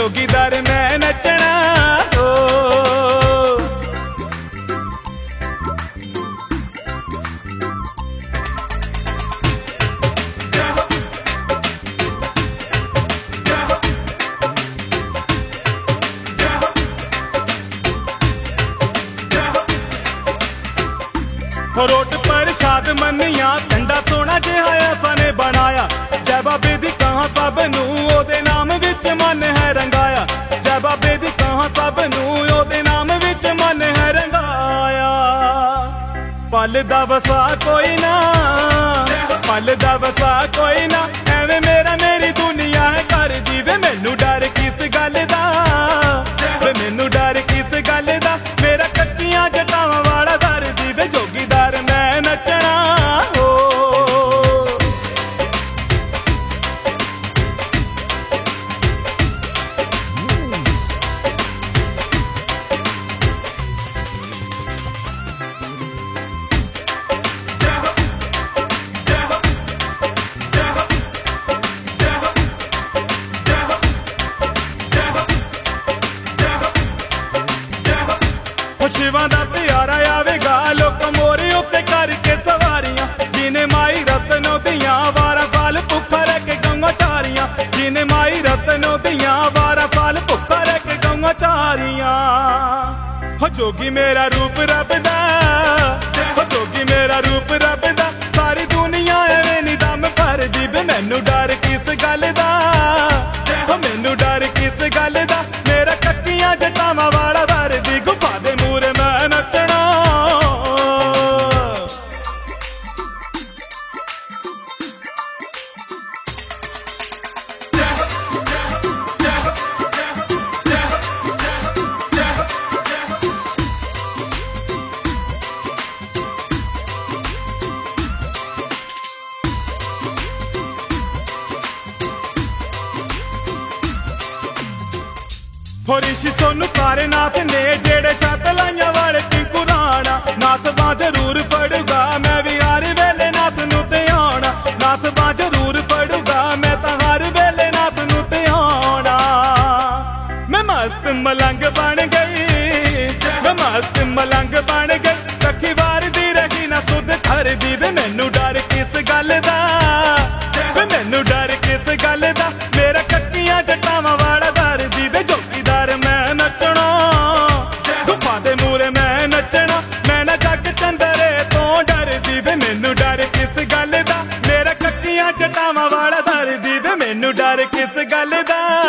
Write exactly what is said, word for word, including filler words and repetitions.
जोगीदार मैं नचना हो। रोट पर शाद मनिया ठंडा सोना जिहा आसा ने बनाया। जय बाबे दी कहां सब नू ओदे नाम विच मन है रंगाया। जय बाबे दी कहां सब नू ओदे नाम विच मन है रंगाया। पल दा वसा कोई ना, पल दा वसा कोई ना, एवें मेरा मेरी दुनिया है कर दी वे। मैनू डर किस गल दा, वे मैनू डर किस गल दा, मेरा कक्कियां जटावां वाला दर दी वे। जोगीदार मैं नचना हो। शिवां दा प्यारा आवेगा लोक मोरे उत्ते करके सवारियां। जिने माई रतनों दियां बारह साल भुखा रह के गंगा चारियां। जिने माई रतनों दियां बारह साल भुखा रह के गंगा चारियां। हो जोगी मेरा रूप रब दा, हो जोगी मेरा रूप रब दा, सारी दुनिया एवें नी दम भर दी वे। मैनू डर किस गल दा, हो मैनू डर किस गल दा, मेरा कक्कियां जटावां वाला दर दी। गुफा दे मूरे मैं नचना। हो ऋषि सोनू तारे नाथ ने जेड़े छत लाइया वाले टिंकू राणा। नाथ बां जरूर पढ़ूगा मैं भी हर वेले नाथ नू ते आना। नाथ बां जरूर पढ़ूगा मैं तां हर वेले नाथ नू ते आना। मैं मस्त मलंग बन गई, मैं मस्त मलंग बन गई, रखी वार दी रही ना सुध थर दी वे। मैनू डर किस गल दा, वे मैनू डर किस गल दा, मेरा कक्कियां जटावां वाला दर दी वे। जोगीदार मैं नचना, गुफा दे मूरे मैं नचना, मैं ना जग चंदरे तो डर दी वे। मैनू डर किस गल दा, मेरा कक्कियां जटावां वाला दर दी वे। मैनू डर किस गल दा।